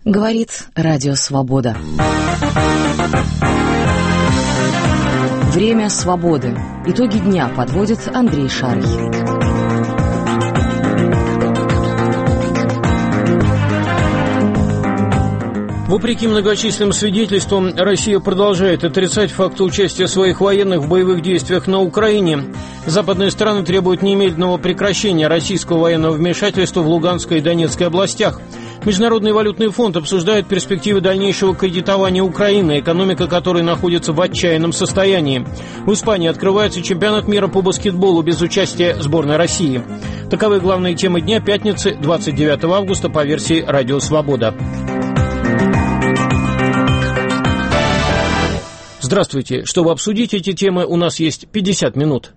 Говорит Радио Свобода. Время свободы. Итоги дня подводит Андрей Шарий. Вопреки многочисленным свидетельствам, Россия продолжает отрицать факты участия своих военных в боевых действиях на Украине. Западные страны требуют немедленного прекращения российского военного вмешательства в Луганской и Донецкой областях. Международный валютный фонд обсуждает перспективы дальнейшего кредитования Украины, экономика которой находится в отчаянном состоянии. В Испании открывается чемпионат мира по баскетболу без участия сборной России. Таковы главные темы дня пятницы, 29 августа по версии «Радио Свобода». Здравствуйте. Чтобы обсудить эти темы, у нас есть 50 минут.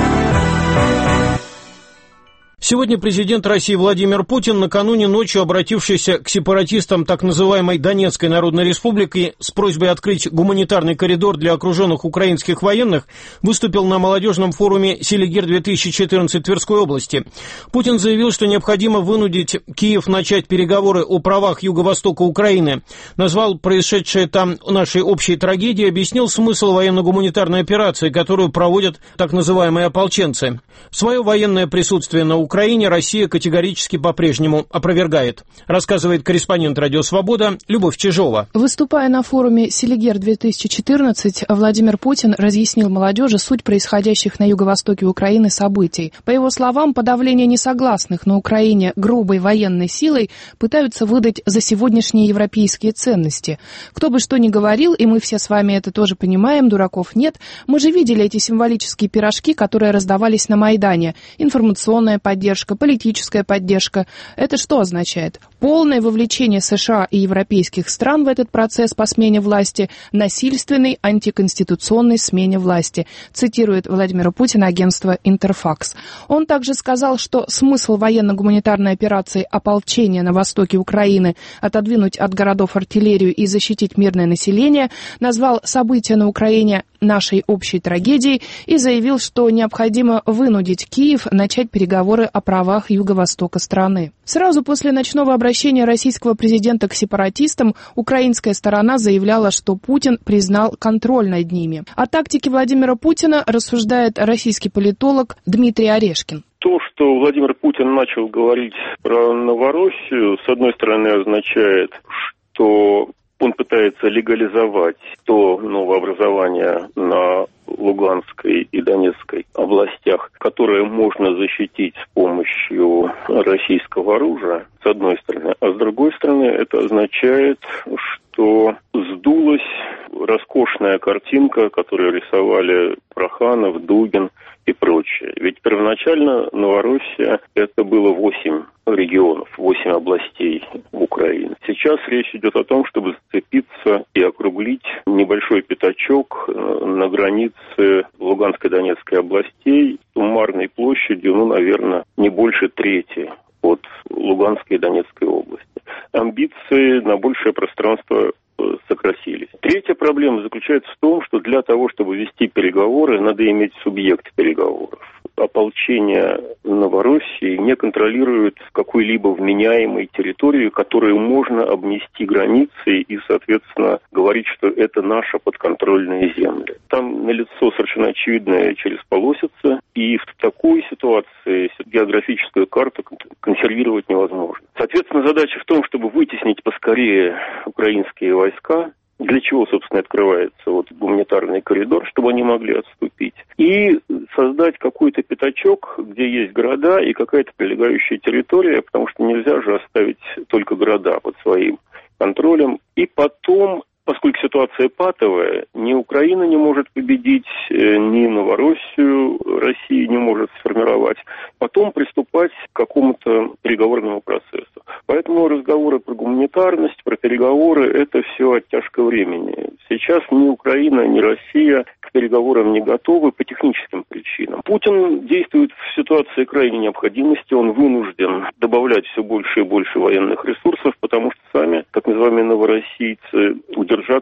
Сегодня президент России Владимир Путин, накануне ночью обратившийся к сепаратистам так называемой Донецкой Народной Республики с просьбой открыть гуманитарный коридор для окруженных украинских военных, выступил на молодежном форуме «Селигер-2014» Тверской области. Путин заявил, что необходимо вынудить Киев начать переговоры о правах Юго-Востока Украины. Назвал происшедшее там нашей общей трагедией, объяснил смысл военно-гуманитарной операции, которую проводят так называемые ополченцы. Свое военное присутствие на Украине Россия категорически по-прежнему опровергает, рассказывает корреспондент «Радио Свобода» Любовь Чижова. Выступая на форуме «Селигер-2014», Владимир Путин разъяснил молодежи суть происходящих на юго-востоке Украины событий. По его словам, подавление несогласных на Украине грубой военной силой пытаются выдать за сегодняшние европейские ценности. Кто бы что ни говорил, и мы все с вами это тоже понимаем, дураков нет, мы же видели эти символические пирожки, которые раздавались на Майдане. Информационная поддержка, политическая поддержка. Это что означает? Полное вовлечение США и европейских стран в этот процесс по смене власти, насильственной антиконституционной смене власти, цитирует Владимира Путина агентство «Интерфакс». Он также сказал, что смысл военно-гуманитарной операции ополчения на востоке Украины отодвинуть от городов артиллерию и защитить мирное население, назвал события на Украине нашей общей трагедией и заявил, что необходимо вынудить Киев начать переговоры о правах юго-востока страны. Сразу после ночного обращения российского президента к сепаратистам украинская сторона заявляла, что Путин признал контроль над ними. О тактике Владимира Путина рассуждает российский политолог Дмитрий Орешкин. То, что Владимир Путин начал говорить про Новороссию, с одной стороны, означает, что он пытается легализовать то новообразование на Луганской и Донецкой областях, которое можно защитить с помощью российского оружия, с одной стороны. А с другой стороны, это означает, что сдулась роскошная картинка, которую рисовали Проханов, Дугин и прочее. Ведь первоначально Новороссия — это было 8 регионов, 8 областей в Украине. Сейчас речь идет о том, чтобы зацепиться и округлить небольшой пятачок на границе Луганской и Донецкой областей суммарной площадью, наверное, не больше трети от Луганской и Донецкой области. Амбиции на большее пространство сократились. Третья проблема заключается в том, что для того, чтобы вести переговоры, надо иметь субъект переговоров. Ополчение Новороссии не контролирует какой-либо вменяемой территории, которую можно обнести границей и, соответственно, говорить, что это наша подконтрольная земля. Там налицо совершенно очевидная чересполосица, и в такой ситуации географическую карту консервировать невозможно. Соответственно, задача в том, чтобы вытеснить поскорее украинские войска. Для чего, собственно, открывается гуманитарный коридор, чтобы они могли отступить. И создать какой-то пятачок, где есть города и какая-то прилегающая территория, потому что нельзя же оставить только города под своим контролем. И потом, поскольку ситуация патовая, ни Украина не может победить, ни Новороссию Россия не может сформировать, потом приступать к какому-то переговорному процессу. Поэтому разговоры про гуманитарность, про переговоры – это все оттяжка времени. Сейчас ни Украина, ни Россия к переговорам не готовы по техническим причинам. Путин действует в ситуации крайней необходимости, он вынужден добавлять все больше и больше военных ресурсов, потому что сами, так называемые новороссийцы, удержать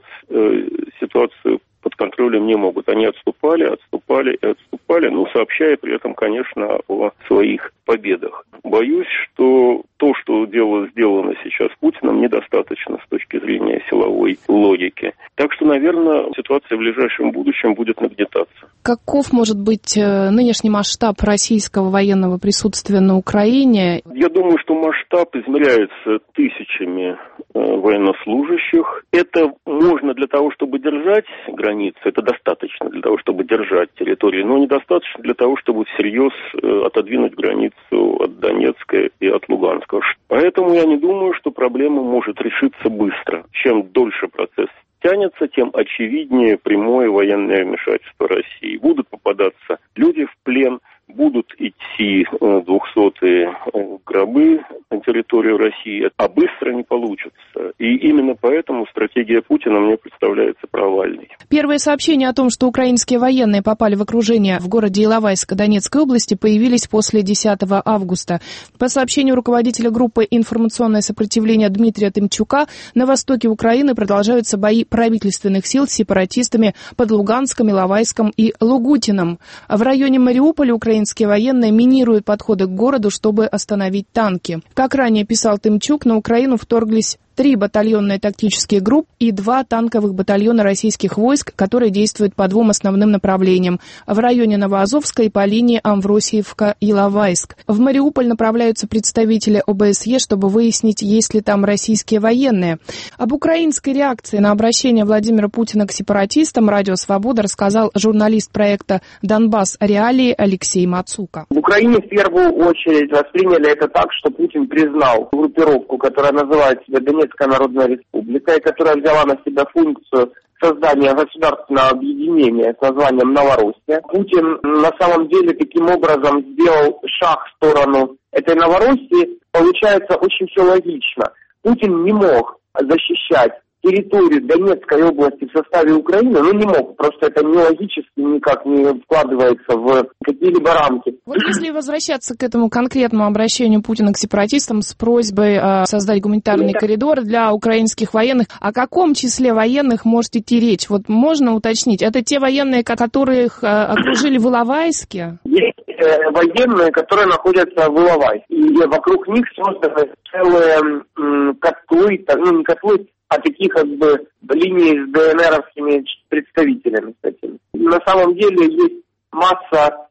ситуацию под контролем не могут. Они отступали, сообщая при этом, конечно, о своих победах. Боюсь, что то, что сделано сейчас Путиным, недостаточно с точки зрения силовой логики. Так что, наверное, ситуация в ближайшем будущем будет нагнетаться. Каков может быть нынешний масштаб российского военного присутствия на Украине? Я думаю, что масштаб измеряется тысячами военнослужащих. Это можно для того, чтобы держать границы, это достаточно для того, чтобы держать территорию, но недостаточно для того, чтобы всерьез отодвинуть границу от Донецка и от Луганска. Поэтому я не думаю, что проблема может решиться быстро. Чем дольше процесс тянется, тем очевиднее прямое военное вмешательство России. Будут попадаться люди в плен, будут идти 200-е гробы на территорию России, а быстро не получится. И именно поэтому стратегия Путина мне представляется провальной. Первые сообщения о том, что украинские военные попали в окружение в городе Иловайск Донецкой области, появились после 10 августа. По сообщению руководителя группы «Информационное сопротивление» Дмитрия Тымчука, на востоке Украины продолжаются бои правительственных сил с сепаратистами под Луганском, Иловайском и Лугутином. В районе Мариуполя украинские военные минируют подходы к городу, чтобы остановить танки. Как ранее писал Тымчук, на Украину вторглись 3 батальонные тактические группы и 2 танковых батальона российских войск, которые действуют по 2 основным направлениям – в районе Новоазовска и по линии Амвросиевка-Иловайск. В Мариуполь направляются представители ОБСЕ, чтобы выяснить, есть ли там российские военные. Об украинской реакции на обращение Владимира Путина к сепаратистам «Радио Свобода» рассказал журналист проекта «Донбасс. Реалии» Алексей Мацука. В Украине в первую очередь восприняли это так, что Путин признал группировку, которая называет себя Донецкая Народная Республика, и которая взяла на себя функцию создания государственного объединения с названием Новороссия. Путин на самом деле таким образом сделал шаг в сторону этой Новороссии. Получается очень все логично. Путин не мог защищать территорию Донецкой области в составе Украины, не мог, просто это нелогически никак не вкладывается в какие-либо рамки. Вот если возвращаться к этому конкретному обращению Путина к сепаратистам с просьбой создать гуманитарный коридор для украинских военных, о каком числе военных может идти речь? Вот можно уточнить, это те военные, которых окружили в Иловайске? Есть военные, которые находятся в Иловайске, и вокруг них созданы целые котлы, не котлы, а такие линии с ДНРовскими представителями, кстати. На самом деле есть масса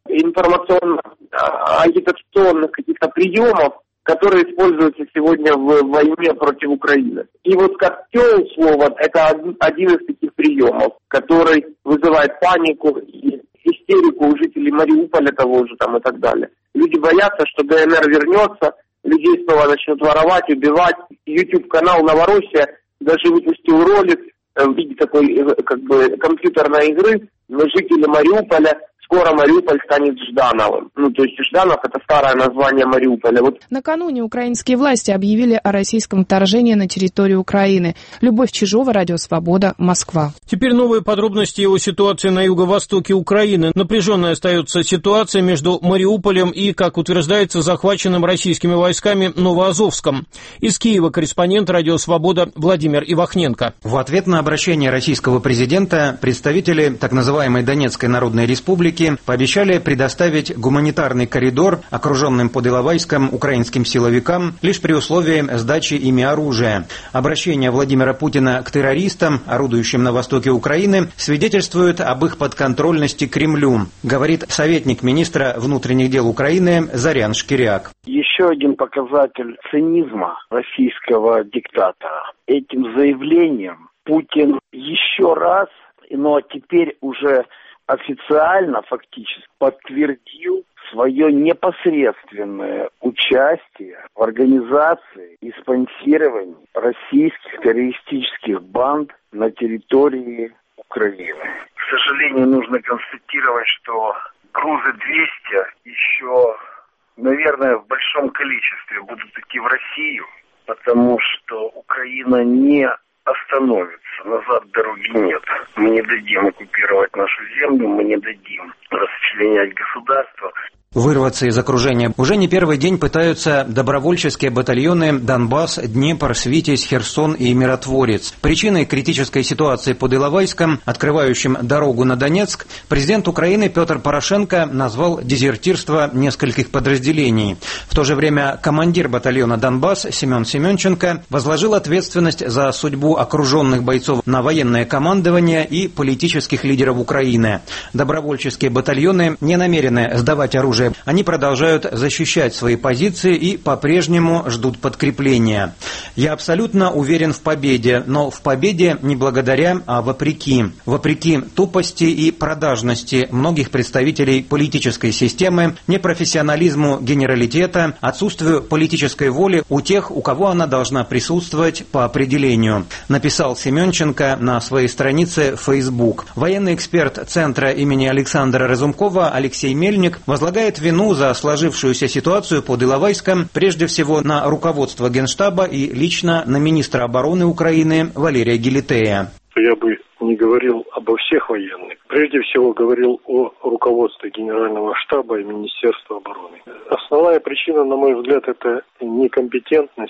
информационно-агитационных каких-то приемов, которые используются сегодня в войне против Украины. И вот котел, слово, это один из таких приемов, который вызывает панику и истерику у жителей Мариуполя того же и так далее. Люди боятся, что ДНР вернется, людей снова начнут воровать, убивать. YouTube-канал «Новороссия» даже выпустил ролик в виде такой компьютерной игры. Жители Мариуполя, скоро Мариуполь станет Ждановым. То есть Жданов — это старое название Мариуполя. Накануне украинские власти объявили о российском вторжении на территорию Украины. Любовь Чижова, Радио Свобода, Москва. Теперь новые подробности о ситуации на юго-востоке Украины. Напряженной остается ситуация между Мариуполем и, как утверждается, захваченным российскими войсками Новоазовском. Из Киева корреспондент Радио Свобода Владимир Ивахненко. В ответ на обращение российского президента представители так называемой Донецкой Народной Республики пообещали предоставить гуманитарный коридор окруженным под Иловайском украинским силовикам лишь при условии сдачи ими оружия. Обращение Владимира Путина к террористам, орудующим на востоке Украины, свидетельствует об их подконтрольности Кремлю, говорит советник министра внутренних дел Украины Зарян Шкиряк. Еще один показатель цинизма российского диктатора. Этим заявлением Путин еще раз, теперь уже официально, фактически, подтвердил свое непосредственное участие в организации и спонсировании российских террористических банд на территории Украины. К сожалению, нужно констатировать, что грузы 200 еще, наверное, в большом количестве будут идти в Россию, потому что Украина не остановится. Назад дороги нет. Мы не дадим оккупировать нашу землю, мы не дадим расчленять государство. Вырваться из окружения уже не первый день пытаются добровольческие батальоны «Донбасс», «Днепр», «Свитязь», «Херсон» и «Миротворец». Причиной критической ситуации под Иловайском, открывающим дорогу на Донецк, президент Украины Петр Порошенко назвал дезертирство нескольких подразделений. В то же время командир батальона «Донбасс» Семен Семенченко возложил ответственность за судьбу окруженных бойцов на военное командование и политических лидеров Украины. Добровольческие батальоны не намерены сдавать оружие. Они продолжают защищать свои позиции и по-прежнему ждут подкрепления. Я абсолютно уверен в победе, но в победе не благодаря, а вопреки. Вопреки тупости и продажности многих представителей политической системы, непрофессионализму генералитета, отсутствию политической воли у тех, у кого она должна присутствовать по определению, написал Семенченко на своей странице в Facebook. Военный эксперт Центра имени Александра Разумкова Алексей Мельник возлагает вину за сложившуюся ситуацию под Иловайском прежде всего на руководство Генштаба и лично на министра обороны Украины Валерия Гелетея. Я бы не говорил обо всех военных. Прежде всего говорил о руководстве Генерального штаба и Министерства обороны. Основная причина, на мой взгляд, это некомпетентность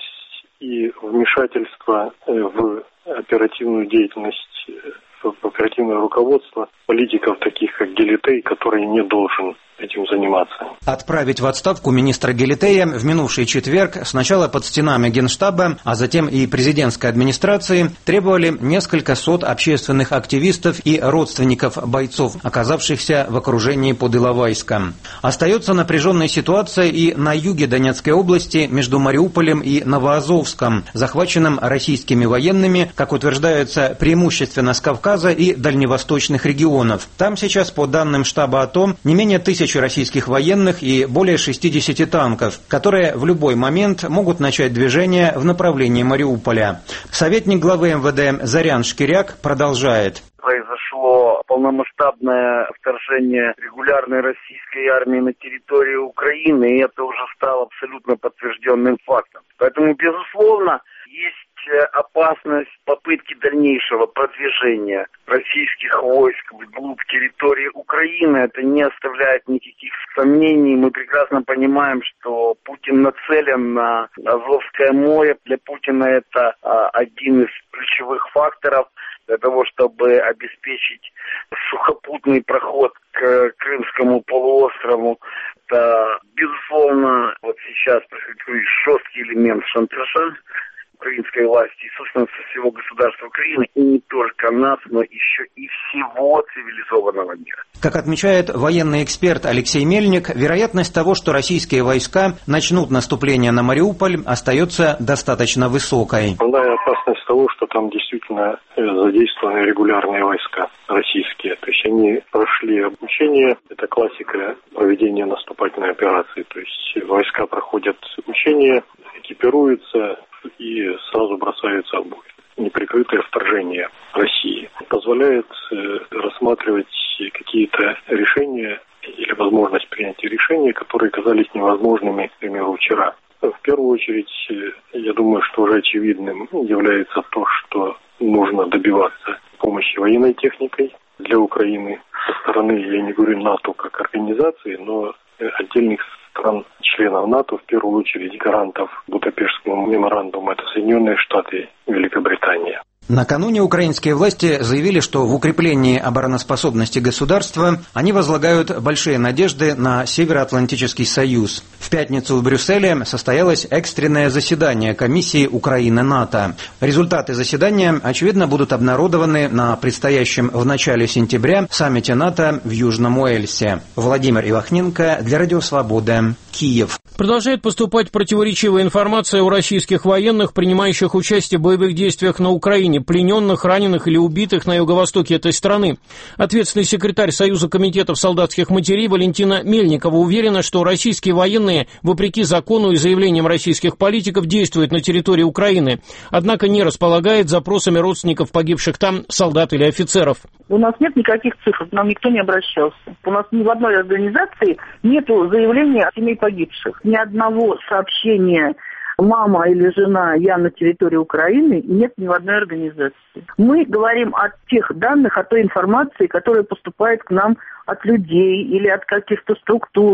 и вмешательство в оперативную деятельность, в оперативное руководство политиков, таких как Гелетей, который не должен этим заниматься. Отправить в отставку министра Гелетея в минувший четверг сначала под стенами Генштаба, а затем и президентской администрации требовали несколько сот общественных активистов и родственников бойцов, оказавшихся в окружении под Иловайском. Остается напряженная ситуация и на юге Донецкой области между Мариуполем и Новоазовском, захваченным российскими военными, как утверждается, преимущественно с Кавказа и дальневосточных регионов. Там сейчас, по данным штаба АТО, не менее 1000 российских военных и более 60 танков, которые в любой момент могут начать движение в направлении Мариуполя. Советник главы МВД Зарян Шкиряк продолжает. Произошло полномасштабное вторжение регулярной российской армии на территорию Украины, и это уже стало абсолютно подтвержденным фактом. Поэтому, безусловно, есть опасность попытки дальнейшего продвижения российских войск вглубь территории Украины. Это не оставляет никаких сомнений. Мы прекрасно понимаем, что Путин нацелен на Азовское море. Для Путина это один из ключевых факторов для того, чтобы обеспечить сухопутный проход к Крымскому полуострову. Это, безусловно, вот сейчас происходит жесткий элемент шантажа украинской власти и, собственно, всего государства Украины, и не только нас, но еще и всего цивилизованного мира. Как отмечает военный эксперт Алексей Мельник, вероятность того, что российские войска начнут наступление на Мариуполь, остается достаточно высокой. Основная опасность того, что там действительно задействованы регулярные войска российские. То есть они прошли обучение, это классика проведения наступательной операции. То есть войска проходят учения, экипируются и сразу бросаются в бой. Неприкрытое вторжение России позволяет рассматривать какие-то решения или возможность принятия решений, которые казались невозможными, к примеру, вчера. В первую очередь, я думаю, что уже очевидным является то, что нужно добиваться помощи военной техникой для Украины со стороны, я не говорю НАТО как организации, но отдельных стран, членов НАТО, в первую очередь гарантов Будапештского меморандума, это Соединенные Штаты и Великобритания. Накануне украинские власти заявили, что в укреплении обороноспособности государства они возлагают большие надежды на Североатлантический союз. В пятницу в Брюсселе состоялось экстренное заседание комиссии Украины-НАТО. Результаты заседания, очевидно, будут обнародованы на предстоящем в начале сентября саммите НАТО в Южном Уэльсе. Владимир Ивахненко для Радио Свобода, Киев. Продолжает поступать противоречивая информация о российских военных, принимающих участие в боевых действиях на Украине, плененных, раненых или убитых на юго-востоке этой страны. Ответственный секретарь Союза комитетов солдатских матерей Валентина Мельникова уверена, что российские военные, вопреки закону и заявлениям российских политиков, действуют на территории Украины, однако не располагает запросами родственников погибших там солдат или офицеров. У нас нет никаких цифр, к нам никто не обращался. У нас ни в одной организации нет заявления о семей погибших. Ни одного сообщения «мама» или «жена, я на территории Украины» нет ни в одной организации. Мы говорим о тех данных, о той информации, которая поступает к нам от людей или от каких-то структур,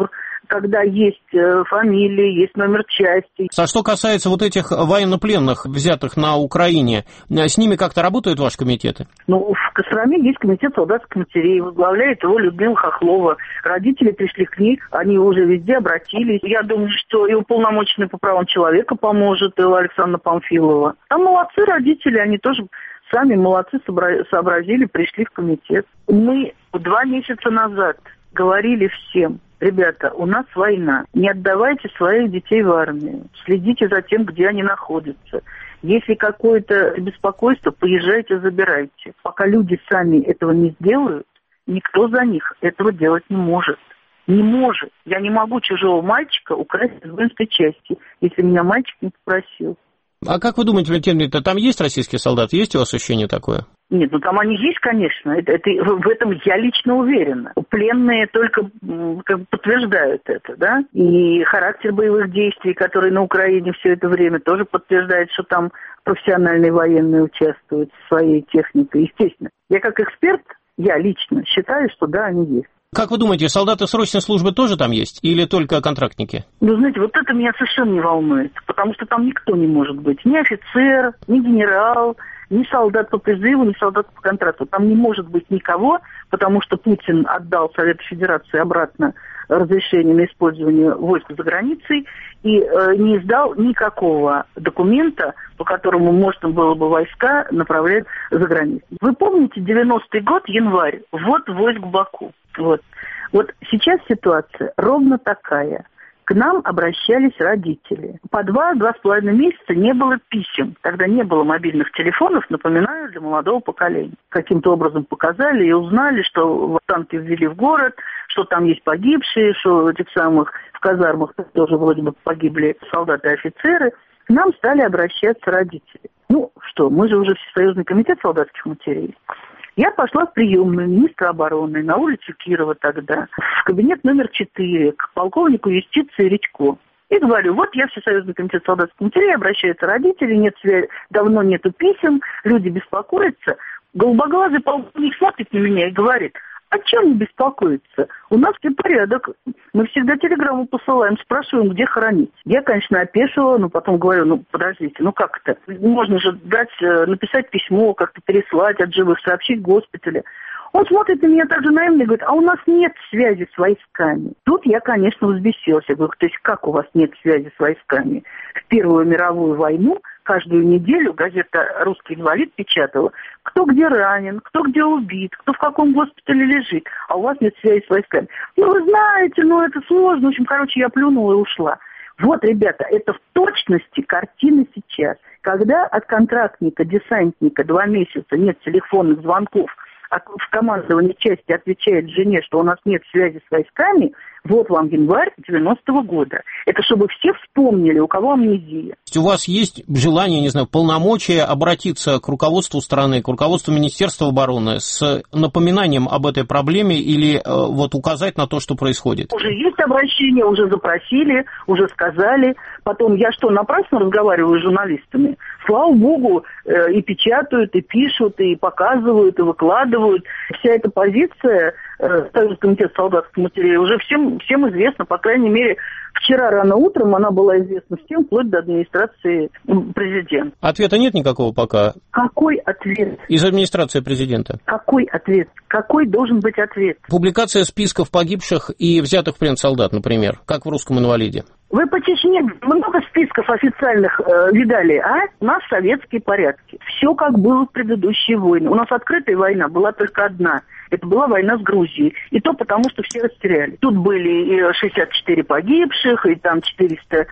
когда есть фамилии, есть номер части. А что касается вот этих военнопленных, взятых на Украине, с ними как-то работают ваши комитеты? Ну, в Костроме есть комитет солдатских матерей, возглавляет его Людмила Хохлова. Родители пришли к ней, они уже везде обратились. Я думаю, что и уполномоченный по правам человека поможет, Элла Александровна Памфилова. Там молодцы родители, они тоже сами молодцы, сообразили, пришли в комитет. Мы 2 месяца назад говорили всем: ребята, у нас война, не отдавайте своих детей в армию, следите за тем, где они находятся. Если какое-то беспокойство, поезжайте, забирайте. Пока люди сами этого не сделают, никто за них этого делать не может. Не может. Я не могу чужого мальчика украсть из воинской части, если меня мальчик не попросил. А как вы думаете, Валентина Ильинична, там есть российские солдаты? Есть у вас ощущение такое? Нет, ну там они есть, конечно. В этом я лично уверена. Пленные только подтверждают это, да? И характер боевых действий, который на Украине все это время, тоже подтверждает, что там профессиональные военные участвуют со своей техникой. Естественно. Я как эксперт, я лично считаю, что да, они есть. Как вы думаете, солдаты срочной службы тоже там есть? Или только контрактники? Ну, знаете, вот это меня совершенно не волнует. Потому что там никто не может быть. Ни офицер, ни генерал, ни солдат по призыву, ни солдат по контракту. Там не может быть никого, потому что Путин отдал Совету Федерации обратно разрешение на использование войск за границей и не издал никакого документа, по которому можно было бы войска направлять за границу. Вы помните 90-й год, январь, ввод войск в Баку? Вот сейчас ситуация ровно такая. К нам обращались родители. По 2-2,5 месяца не было писем. Тогда не было мобильных телефонов, напоминаю, для молодого поколения. Каким-то образом показали и узнали, что танки ввели в город, что там есть погибшие, что в этих самых в казармах тоже вроде бы погибли солдаты и офицеры. К нам стали обращаться родители. Ну что, мы же уже Всесоюзный комитет солдатских матерей. Я пошла в приемную министра обороны на улицу Кирова тогда, в кабинет номер 4, к полковнику юстиции Редько. И говорю, вот я Всесоюзный комитет солдатских матерей, обращаются родители, нет связи, давно нету писем, люди беспокоятся. Голубоглазый полковник смотрит на меня и говорит: о чем не беспокоиться? У нас все порядок. Мы всегда телеграмму посылаем, спрашиваем, где хоронить. Я, конечно, опешила, но потом говорю, подождите, как это? Можно же написать письмо, как-то переслать от живых, сообщить госпитале. Он смотрит на меня так же наивно и говорит: а у нас нет связи с войсками. Тут я, конечно, взбесилась. Я говорю: то есть как у вас нет связи с войсками? В Первую мировую войну каждую неделю газета «Русский инвалид» печатала, кто где ранен, кто где убит, кто в каком госпитале лежит, а у вас нет связи с войсками. Вы знаете, это сложно. В общем, я плюнула и ушла. Вот, ребята, это в точности картина сейчас. Когда от контрактника, десантника 2 месяца нет телефонных звонков, а в командовании части отвечает жене, что у нас нет связи с войсками, вот вам январь 90-го года. Это чтобы все вспомнили, у кого амнезия. У вас есть желание, полномочия обратиться к руководству страны, к руководству Министерства обороны с напоминанием об этой проблеме или указать на то, что происходит? Уже есть обращение, уже запросили, уже сказали. Потом я напрасно разговариваю с журналистами? Слава богу, и печатают, и пишут, и показывают, и выкладывают. Вся эта позиция Союзного комитета солдатских матерей уже всем известна, по крайней мере, вчера рано утром она была известна всем, вплоть до администрации президента. Ответа нет никакого пока? Какой ответ? Из администрации президента. Какой ответ? Какой должен быть ответ? Публикация списков погибших и взятых в плен солдат, например, как в «Русском инвалиде». Вы по Чечне много списков официальных видали, а? У нас советские порядки. Все как было в предыдущие войны. У нас открытая война была только одна. Это была война с Грузией. И то потому, что все растеряли. Тут были и 64 погибших, и там 400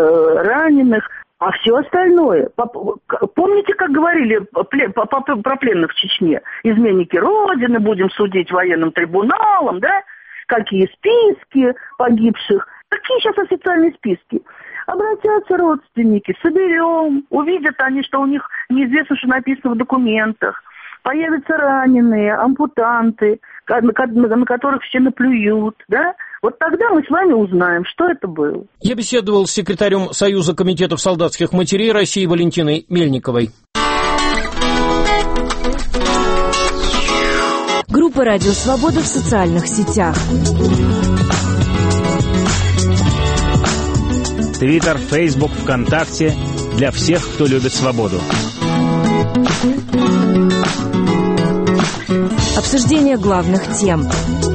раненых. А все остальное... Помните, как говорили про пленных в Чечне? Изменники Родины, будем судить военным трибуналом, да? Какие списки погибших? Какие сейчас официальные списки? Обратятся родственники, соберем, увидят они, что у них неизвестно, что написано в документах. Появятся раненые, ампутанты, на которых все наплюют, да? Вот тогда мы с вами узнаем, что это было. Я беседовал с секретарем Союза комитетов солдатских матерей России Валентиной Мельниковой. Группа «Радио Свобода» в социальных сетях. Твиттер, Фейсбук, ВКонтакте. Для всех, кто любит свободу. Обсуждение главных тем.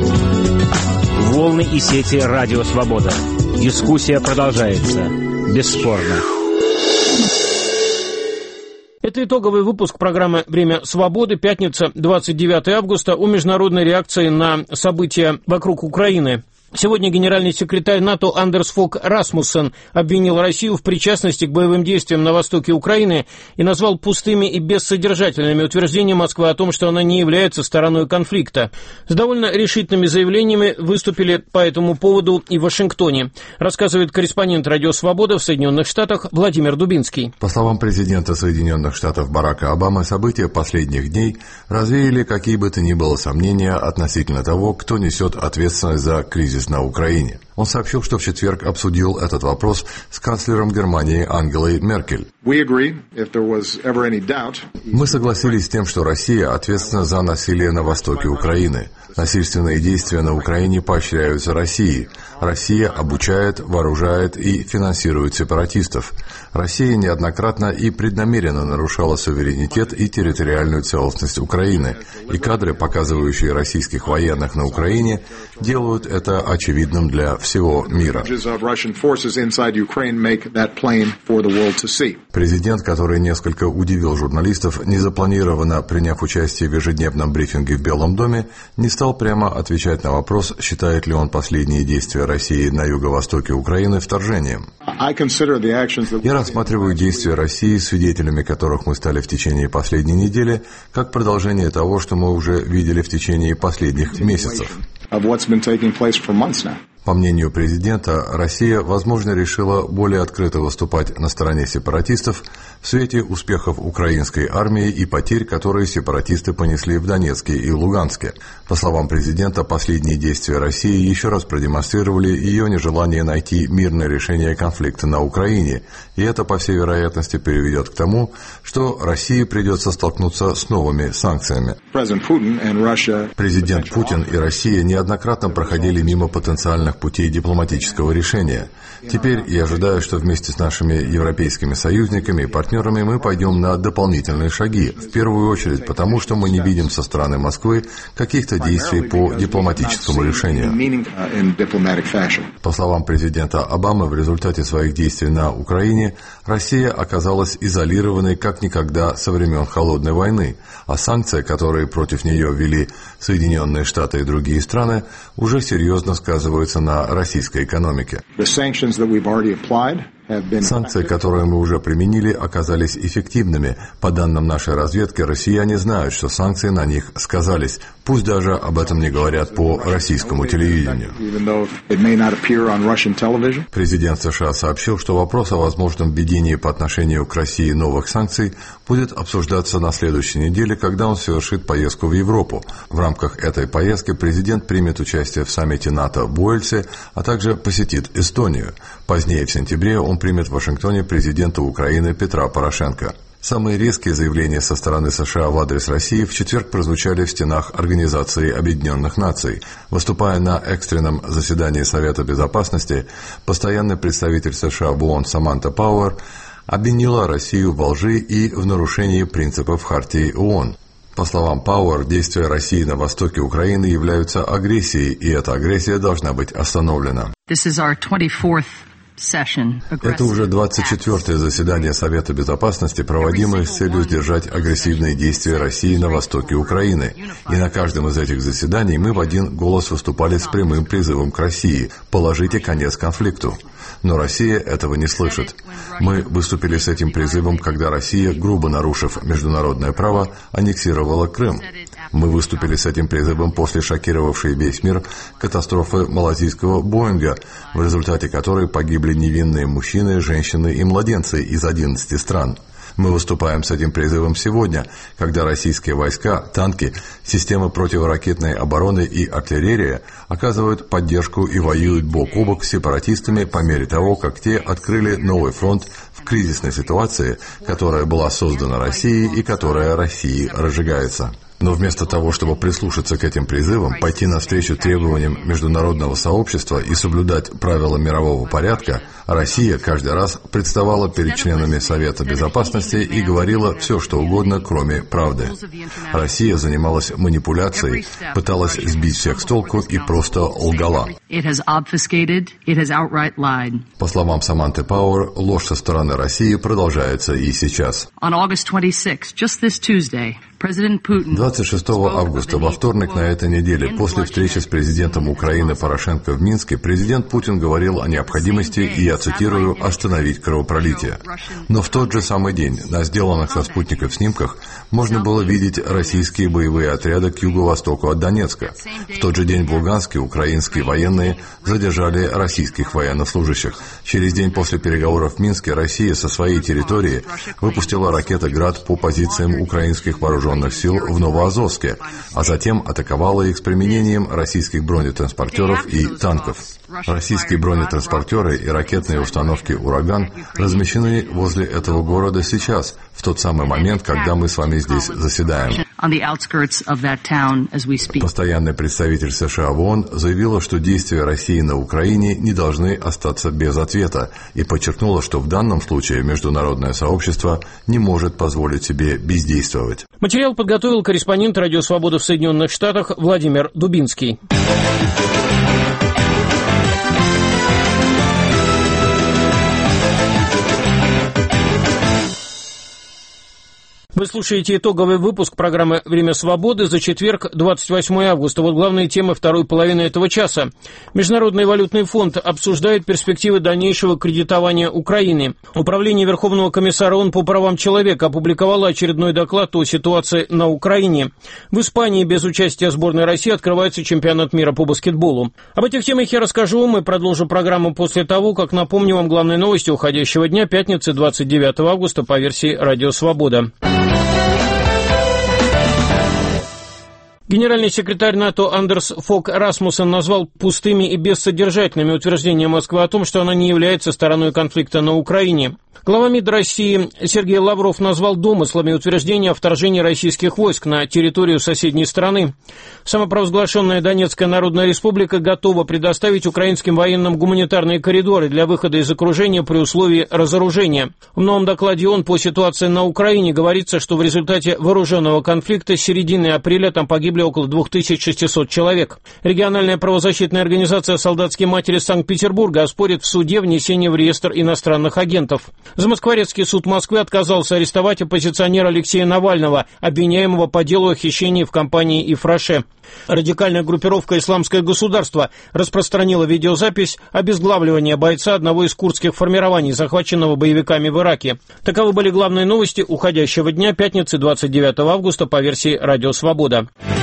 Волны и сети «Радио Свобода». Дискуссия продолжается. Бесспорно. Это итоговый выпуск программы «Время свободы», пятница, 29 августа, о международной реакции на события вокруг Украины. Сегодня генеральный секретарь НАТО Андерс Фог Расмуссен обвинил Россию в причастности к боевым действиям на востоке Украины и назвал пустыми и бессодержательными утверждения Москвы о том, что она не является стороной конфликта. С довольно решительными заявлениями выступили по этому поводу и в Вашингтоне, рассказывает корреспондент «Радио Свобода» в Соединенных Штатах Владимир Дубинский. По словам президента Соединенных Штатов Барака Обамы, события последних дней развеяли какие бы то ни было сомнения относительно того, кто несет ответственность за кризис на Украине. Он сообщил, что в четверг обсудил этот вопрос с канцлером Германии Ангелой Меркель. Мы согласились с тем, что Россия ответственна за насилие на востоке Украины. Насильственные действия на Украине поощряются Россией. Россия обучает, вооружает и финансирует сепаратистов. Россия неоднократно и преднамеренно нарушала суверенитет и территориальную целостность Украины. И кадры, показывающие российских военных на Украине, делают это очевидным для всего мира. Президент, который несколько удивил журналистов, незапланированно приняв участие в ежедневном брифинге в Белом доме, не стал прямо отвечать на вопрос, считает ли он последние действия России на юго-востоке Украины вторжением. Я рассматриваю действия России, свидетелями которых мы стали в течение последней недели, как продолжение того, что мы уже видели в течение последних месяцев. По мнению президента, Россия, возможно, решила более открыто выступать на стороне сепаратистов в свете успехов украинской армии и потерь, которые сепаратисты понесли в Донецке и Луганске. По словам президента, последние действия России еще раз продемонстрировали ее нежелание найти мирное решение конфликта на Украине, и это, по всей вероятности, приведет к тому, что России придется столкнуться с новыми санкциями. Президент Путин и Россия неоднократно проходили мимо потенциальных путей дипломатического решения. Теперь я ожидаю, что вместе с нашими европейскими союзниками и партнерами мы пойдем на дополнительные шаги, в первую очередь потому, что мы не видим со стороны Москвы каких-то действий по дипломатическому решению. По словам президента Обамы, в результате своих действий на Украине Россия оказалась изолированной как никогда со времен Холодной войны, а санкции, которые против нее ввели Соединенные Штаты и другие страны, уже серьезно сказываются на российской экономике. Санкции, которые мы уже применили, оказались эффективными. По данным нашей разведки, россияне знают, что санкции на них сказались. Пусть даже об этом не говорят по российскому телевидению. Президент США сообщил, что вопрос о возможном введении по отношению к России новых санкций будет обсуждаться на следующей неделе, когда он совершит поездку в Европу. В рамках этой поездки президент примет участие в саммите НАТО в Уэльсе, а также посетит Эстонию. Позднее, в сентябре, он примет в Вашингтоне президента Украины Петра Порошенко. Самые резкие заявления со стороны США в адрес России в четверг прозвучали в стенах Организации Объединенных Наций. Выступая на экстренном заседании Совета Безопасности, постоянный представитель США в ООН Саманта Пауэр обвинила Россию во лжи и в нарушении принципов Хартии ООН. По словам Пауэр, действия России на востоке Украины являются агрессией, и эта агрессия должна быть остановлена. Это уже 24-е заседание Совета Безопасности, проводимое с целью сдержать агрессивные действия России на востоке Украины. И на каждом из этих заседаний мы в один голос выступали с прямым призывом к России – положите конец конфликту. Но Россия этого не слышит. Мы выступили с этим призывом, когда Россия, грубо нарушив международное право, аннексировала Крым. Мы выступили с этим призывом после шокировавшей весь мир катастрофы малазийского Боинга, в результате которой погибли невинные мужчины, женщины и младенцы из 11 стран. Мы выступаем с этим призывом сегодня, когда российские войска, танки, системы противоракетной обороны и артиллерия оказывают поддержку и воюют бок о бок с сепаратистами по мере того, как те открыли новый фронт в кризисной ситуации, которая была создана Россией и которая Россией разжигается. Но вместо того, чтобы прислушаться к этим призывам, пойти навстречу требованиям международного сообщества и соблюдать правила мирового порядка, Россия каждый раз представала перед членами Совета Безопасности и говорила все, что угодно, кроме правды. Россия занималась манипуляцией, пыталась сбить всех с толку и просто лгала. По словам Саманты Пауэр, ложь со стороны России продолжается и сейчас. 26 августа, во вторник на этой неделе, после встречи с президентом Украины Порошенко в Минске, президент Путин говорил о необходимости, и я цитирую, «остановить кровопролитие». Но в тот же самый день на сделанных со спутников снимках можно было видеть российские боевые отряды к юго-востоку от Донецка. В тот же день в Луганске украинские военные задержали российских военнослужащих. Через день после переговоров в Минске Россия со своей территории выпустила ракеты «Град» по позициям украинских вооруженных сил в Новоазовске, а затем атаковала их с применением российских бронетранспортеров и танков. Российские бронетранспортеры и ракетные установки «Ураган» размещены возле этого города сейчас, в тот самый момент, когда мы с вами здесь заседаем. Постоянный представитель США в ООН заявила, что действия России на Украине не должны остаться без ответа, и подчеркнула, что в данном случае международное сообщество не может позволить себе бездействовать. Материал подготовил корреспондент «Радио Свобода» в Соединенных Штатах Владимир Дубинский. Вы слушаете итоговый выпуск программы «Время свободы» за четверг, 28 августа. Вот главные темы второй половины этого часа. Международный валютный фонд обсуждает перспективы дальнейшего кредитования Украины. Управление Верховного комиссара ООН по правам человека опубликовало очередной доклад о ситуации на Украине. В Испании без участия сборной России открывается чемпионат мира по баскетболу. Об этих темах я расскажу вам и продолжу программу после того, как напомню вам главные новости уходящего дня, пятницы, 29 августа, по версии «Радио Свобода». Генеральный секретарь НАТО Андерс Фог Расмуссен назвал пустыми и бессодержательными утверждения Москвы о том, что она не является стороной конфликта на Украине. Глава МИД России Сергей Лавров назвал домыслами утверждения о вторжении российских войск на территорию соседней страны. Самопровозглашенная Донецкая Народная Республика готова предоставить украинским военным гуманитарные коридоры для выхода из окружения при условии разоружения. В новом докладе ООН по ситуации на Украине говорится, что в результате вооруженного конфликта с середины апреля там погибли около 2600 человек. Региональная правозащитная организация «Солдатские матери» Санкт-Петербурга оспорит в суде внесение в реестр иностранных агентов. Замоскворецкий суд Москвы отказался арестовать оппозиционера Алексея Навального, обвиняемого по делу о хищении в компании «Ифраше». Радикальная группировка «Исламское государство» распространила видеозапись обезглавливания бойца одного из курдских формирований, захваченного боевиками в Ираке. Таковы были главные новости уходящего дня, пятницы, 29 августа, по версии «Радио Свобода».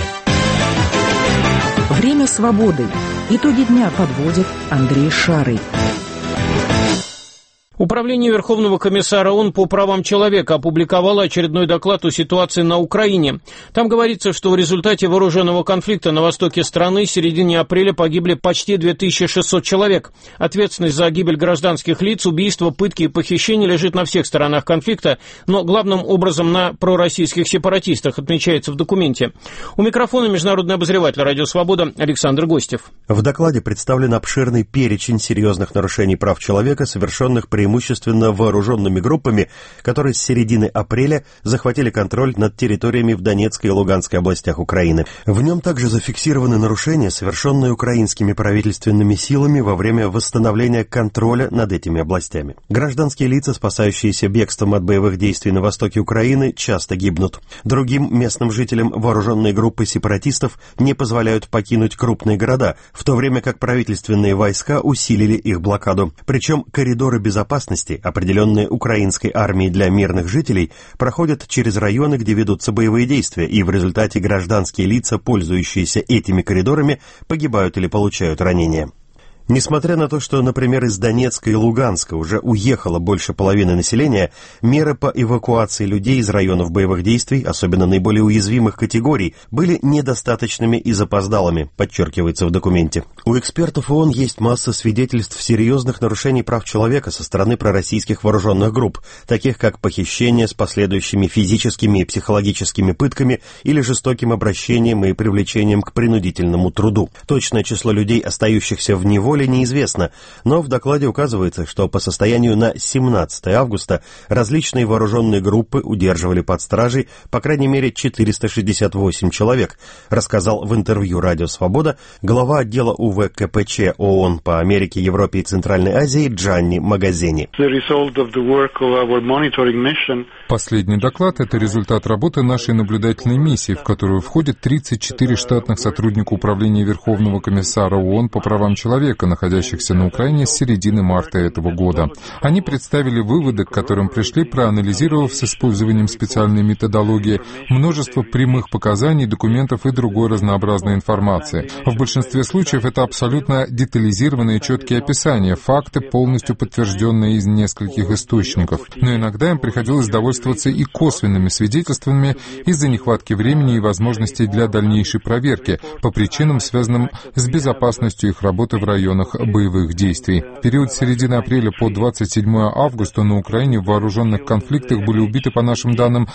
Время свободы. Итоги дня подводит Андрей Шарый. Управление Верховного комиссара ООН по правам человека опубликовало очередной доклад о ситуации на Украине. Там говорится, что в результате вооруженного конфликта на востоке страны в середине апреля погибли почти 2600 человек. Ответственность за гибель гражданских лиц, убийства, пытки и похищения лежит на всех сторонах конфликта, но главным образом на пророссийских сепаратистах, отмечается в документе. У микрофона международный обозреватель «Радио Свобода» Александр Гостев. В докладе представлен обширный перечень серьезных нарушений прав человека, совершенных преимущественно вооруженными группами, которые с середины апреля захватили контроль над территориями в Донецкой и Луганской областях Украины. В нем также зафиксированы нарушения, совершенные украинскими правительственными силами во время восстановления контроля над этими областями. Гражданские лица, спасающиеся бегством от боевых действий на востоке Украины, часто гибнут. Другим местным жителям вооруженные группы сепаратистов не позволяют покинуть крупные города, в то время как правительственные войска усилили их блокаду. Причем коридоры безопасности, определенные украинской армией для мирных жителей, проходят через районы, где ведутся боевые действия, и в результате гражданские лица, пользующиеся этими коридорами, погибают или получают ранения. Несмотря на то, что, например, из Донецка и Луганска уже уехало больше половины населения, меры по эвакуации людей из районов боевых действий, особенно наиболее уязвимых категорий, были недостаточными и запоздалыми, подчеркивается в документе. У экспертов ООН есть масса свидетельств серьезных нарушений прав человека со стороны пророссийских вооруженных групп, таких как похищение с последующими физическими и психологическими пытками или жестоким обращением и привлечением к принудительному труду. Точное число людей, остающихся в неволе, неизвестно, но в докладе указывается, что по состоянию на 17 августа различные вооруженные группы удерживали под стражей по крайней мере 468 человек, рассказал в интервью «Радио Свобода» глава отдела УВКПЧ ООН по Америке, Европе и Центральной Азии Джанни Магазини. Последний доклад – это результат работы нашей наблюдательной миссии, в которую входит 34 штатных сотрудника Управления Верховного комиссара ООН по правам человека, находящихся на Украине с середины марта этого года. Они представили выводы, к которым пришли, проанализировав с использованием специальной методологии множество прямых показаний, документов и другой разнообразной информации. В большинстве случаев это абсолютно детализированные четкие описания, факты, полностью подтвержденные из нескольких источников. Но иногда им приходилось довольствоваться и косвенными свидетельствами из-за нехватки времени и возможностей для дальнейшей проверки по причинам, связанным с безопасностью их работы в районах боевых действий. В период с середины апреля по 27 августа на Украине в вооруженных конфликтах были убиты, по нашим данным,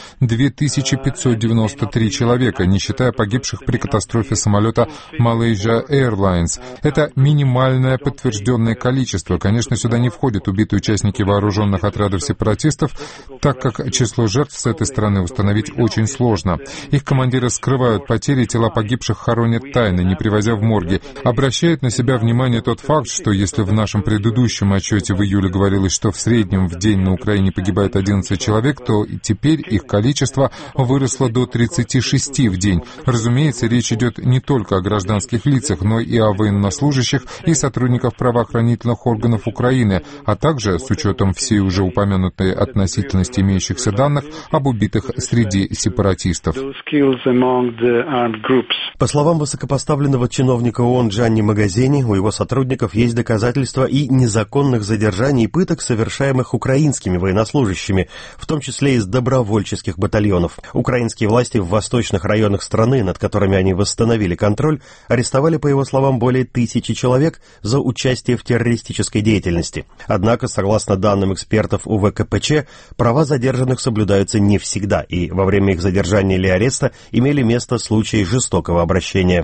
2593 человека, не считая погибших при катастрофе самолета Malaysia Airlines. Это минимальное подтвержденное количество. Конечно, сюда не входят убитые участники вооруженных отрядов сепаратистов, так как число жертв с этой стороны установить очень сложно. Их командиры скрывают потери, тела погибших хоронят тайно, не привозя в морги. Обращает на себя внимание тот факт, что если в нашем предыдущем отчете в июле говорилось, что в среднем в день на Украине погибает 11 человек, то теперь их количество выросло до 36 в день. Разумеется, речь идет не только о гражданских лицах, но и о военнослужащих и сотрудниках правоохранительных органов Украины, а также, с учетом всей уже упомянутой относительности имеющихся данных, об убитых среди сепаратистов. По словам высокопоставленного чиновника ООН Джанни Магазини, у его сотрудников есть доказательства и незаконных задержаний и пыток, совершаемых украинскими военнослужащими, в том числе из добровольческих батальонов. Украинские власти в восточных районах страны, над которыми они восстановили контроль, арестовали, по его словам, более 1000 человек за участие в террористической деятельности. Однако, согласно данным экспертов УВКПЧ, права задержанных соблюдаются не всегда, и во время их задержания или ареста имели место случаи жестокого обращения.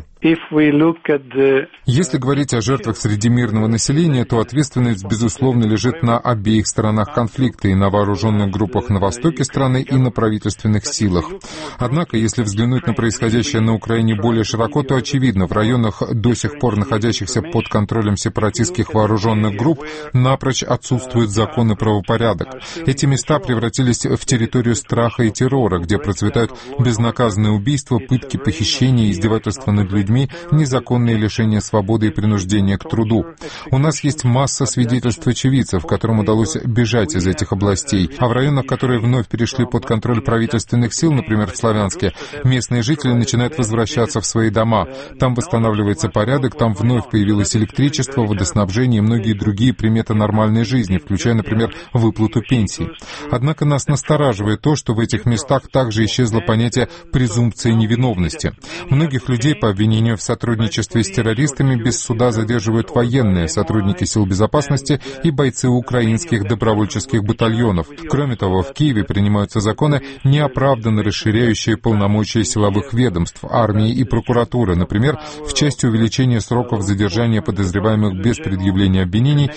Если говорить о жертвах среди мирного населения, то ответственность, безусловно, лежит на обеих сторонах конфликта, и на вооруженных группах на востоке страны, и на правительственных силах. Однако, если взглянуть на происходящее на Украине более широко, то очевидно, в районах, до сих пор находящихся под контролем сепаратистских вооруженных групп, напрочь отсутствует закон и правопорядок. Эти места превратились в территорию страха и террора, где процветают безнаказанные убийства, пытки, похищения, издевательства над людьми, незаконные лишения свободы и принуждение к труду. У нас есть масса свидетельств очевидцев, которым удалось бежать из этих областей, а в районах, которые вновь перешли под контроль правительственных сил, например, в Славянске, местные жители начинают возвращаться в свои дома. Там восстанавливается порядок, там вновь появилось электричество, водоснабжение и многие другие приметы нормальной жизни, включая, например, выплату пенсий. Однако нас настораживает то, что в этих местах также исчезло понятие презумпции невиновности. Многих людей по обвинению в сотрудничестве с террористами без суда задерживают военные, сотрудники сил безопасности и бойцы украинских добровольческих батальонов. Кроме того, в Киеве принимаются законы, неоправданно расширяющие полномочия силовых ведомств, армии и прокуратуры, например, в части увеличения сроков задержания подозреваемых без предъявления обвинений.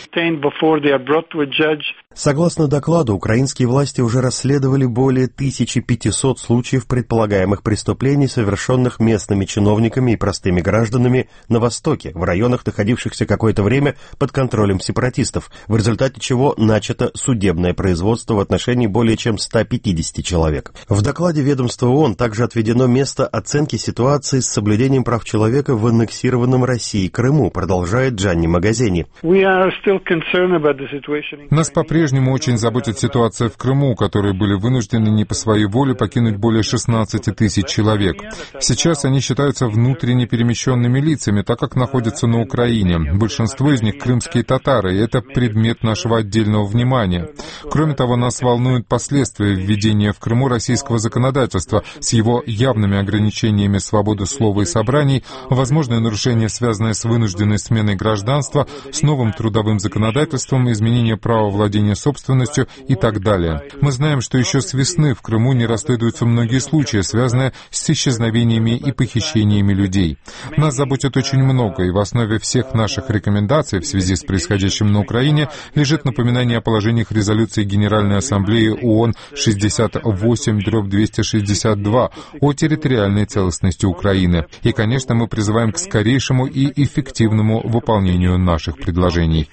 Согласно докладу, украинские власти уже расследовали более 1500 случаев предполагаемых преступлений, совершенных местными чиновниками и простыми гражданами на Востоке, в районах, находившихся какое-то время под контролем сепаратистов, в результате чего начато судебное производство в отношении более чем 150 человек. В докладе ведомства ООН также отведено место оценки ситуации с соблюдением прав человека в аннексированном Россией Крыму, продолжает Джанни Магазини. Нас по-прежнему по-прежнему очень заботит ситуация в Крыму, которые были вынуждены не по своей воле покинуть более 16 тысяч человек. Сейчас они считаются внутренне перемещенными лицами, так как находятся на Украине. Большинство из них крымские татары, и это предмет нашего отдельного внимания. Кроме того, нас волнуют последствия введения в Крыму российского законодательства с его явными ограничениями свободы слова и собраний, возможное нарушение, связанное с вынужденной сменой гражданства, с новым трудовым законодательством, изменение права владения собственностью и так далее. Мы знаем, что еще с весны в Крыму не расследуются многие случаи, связанные с исчезновениями и похищениями людей. Нас заботит очень много, и в основе всех наших рекомендаций в связи с происходящим на Украине лежит напоминание о положениях резолюции Генеральной Ассамблеи ООН 68/262 о территориальной целостности Украины. И, конечно, мы призываем к скорейшему и эффективному выполнению наших предложений.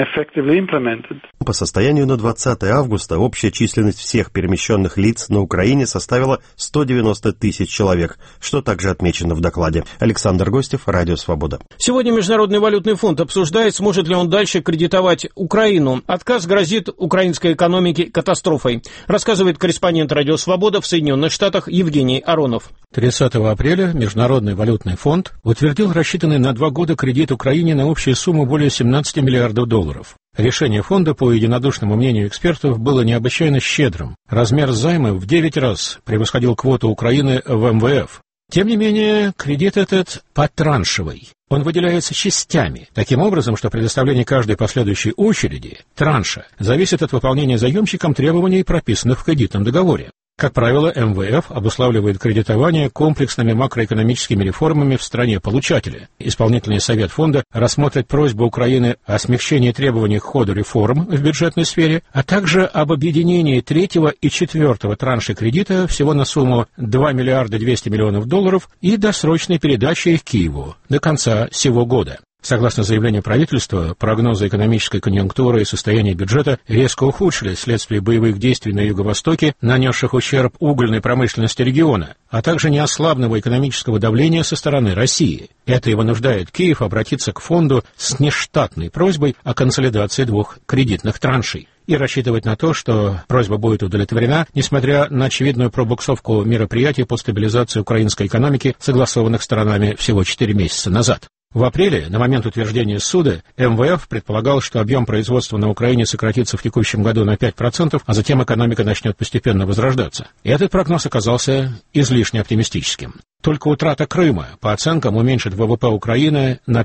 По состоянию на 20 августа общая численность всех перемещенных лиц на Украине составила 190 тысяч человек, что также отмечено в докладе. Александр Гостев, Радио Свобода. Сегодня Международный валютный фонд обсуждает, сможет ли он дальше кредитовать Украину. Отказ грозит украинской экономике катастрофой, рассказывает корреспондент Радио Свобода в Соединенных Штатах Евгений Аронов. 30 апреля Международный валютный фонд утвердил рассчитанный на 2 года кредит Украине на общую сумму более 17 миллиардов долларов. Решение фонда, по единодушному мнению экспертов, было необычайно щедрым. Размер займа в 9 раз превосходил квоту Украины в МВФ. Тем не менее, кредит этот потраншевый. Он выделяется частями, таким образом, что предоставление каждой последующей очереди, транша, зависит от выполнения заемщиком требований, прописанных в кредитном договоре. Как правило, МВФ обуславливает кредитование комплексными макроэкономическими реформами в стране-получателя. Исполнительный совет фонда рассмотрит просьбу Украины о смягчении требований к ходу реформ в бюджетной сфере, а также об объединении 3-го и 4-го траншей кредита всего на сумму 2 миллиарда 200 миллионов долларов и досрочной передачи их Киеву до конца сего года. Согласно заявлению правительства, прогнозы экономической конъюнктуры и состояния бюджета резко ухудшились вследствие боевых действий на Юго-Востоке, нанесших ущерб угольной промышленности региона, а также неослабного экономического давления со стороны России. Это и вынуждает Киев обратиться к фонду с нештатной просьбой о консолидации 2 кредитных траншей и рассчитывать на то, что просьба будет удовлетворена, несмотря на очевидную пробуксовку мероприятий по стабилизации украинской экономики, согласованных сторонами всего 4 месяца назад. В апреле, на момент утверждения суда, МВФ предполагал, что объем производства на Украине сократится в текущем году на 5%, а затем экономика начнет постепенно возрождаться. И этот прогноз оказался излишне оптимистическим. Только утрата Крыма, по оценкам, уменьшит ВВП Украины на